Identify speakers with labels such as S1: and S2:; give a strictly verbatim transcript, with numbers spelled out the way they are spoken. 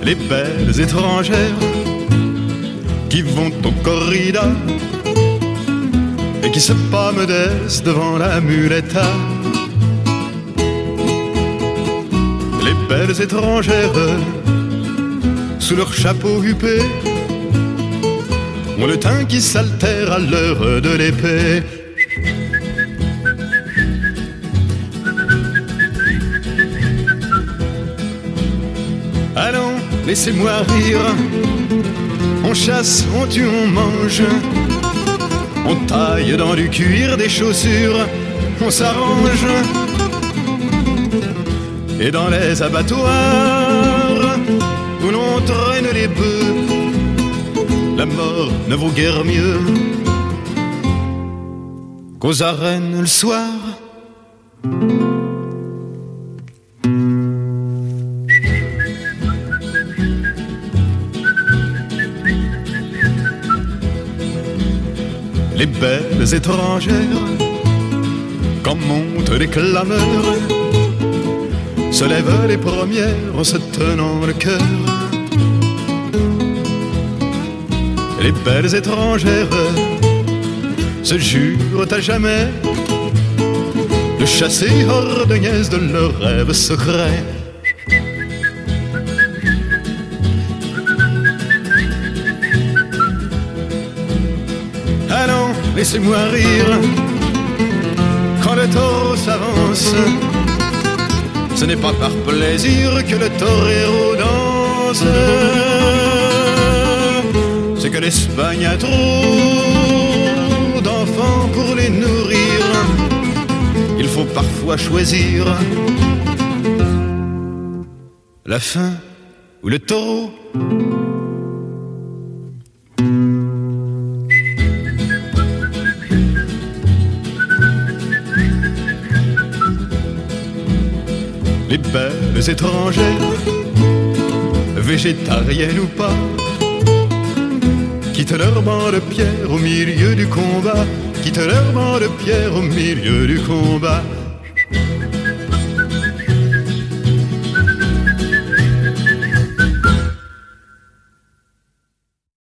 S1: les belles étrangères qui vont au corrida et qui se pâmedent devant la muleta. Les belles étrangères, sous leur chapeau huppé, ont le teint qui s'altère à l'heure de l'épée. Allons, laissez-moi rire. On chasse, on tue, on mange. On taille dans du cuir des chaussures. On s'arrange. Et dans les abattoirs où l'on traîne les bœufs, la mort ne vaut guère mieux qu'aux arènes le soir. Les belles étrangères, quand montent les clameurs, se lèvent les premières en se tenant le cœur. Les belles étrangères se jurent à jamais de chasser hors de niaise de leurs rêves secrets. Allons, laissez-moi rire. Quand le taureau s'avance, ce n'est pas par plaisir que le torero danse. C'est que l'Espagne a trop d'enfants pour les nourrir. Il faut parfois choisir la faim ou le taureau. Les belles étrangères, végétariennes ou pas, quittent leur banc de pierre au milieu du combat, quittent leur banc de pierre au milieu du combat.